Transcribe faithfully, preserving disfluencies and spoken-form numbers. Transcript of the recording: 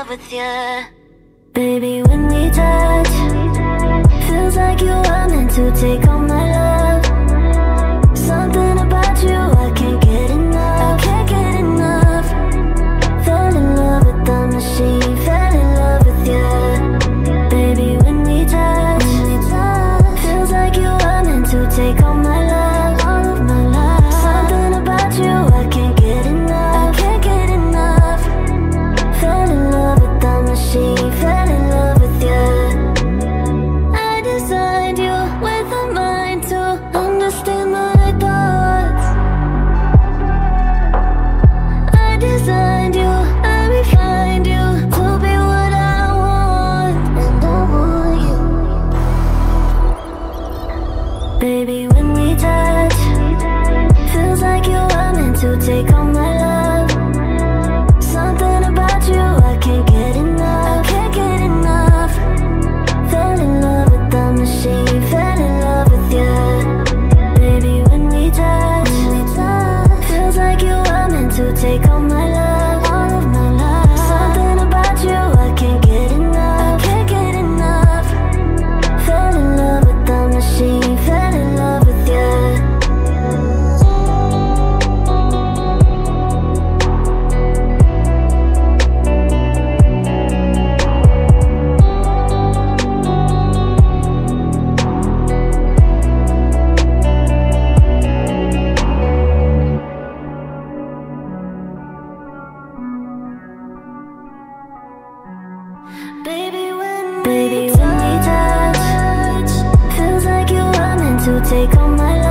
with you. Baby, when we touch, feels like you are meant to take all my love. Something about you, I can't get enough, I can't get enough. Fell in love with the machine, fell in love with you. Baby, when we touch, feels like you are meant to take all my love, all of my love. Something about you, I can't get enough, I can't get enough. Fell in love with the machine, fell in love with you. I designed you with a mind to understand my thoughts. I designed you, I refined you to be what I want, and I want you. Baby, when we touch, feels like you are meant to take all my love. Something about you, I can't get enough, I can't get enough. Fell in love with the machine, fell in love with you. Baby, when we touch, feels like you are meant to take all my love, all of my love. Something about you, I can't get enough, I can't get enough. Fell in love with the machine, fell in love with you. Baby, when Baby, when we touch, feels like you are meant to take all my life.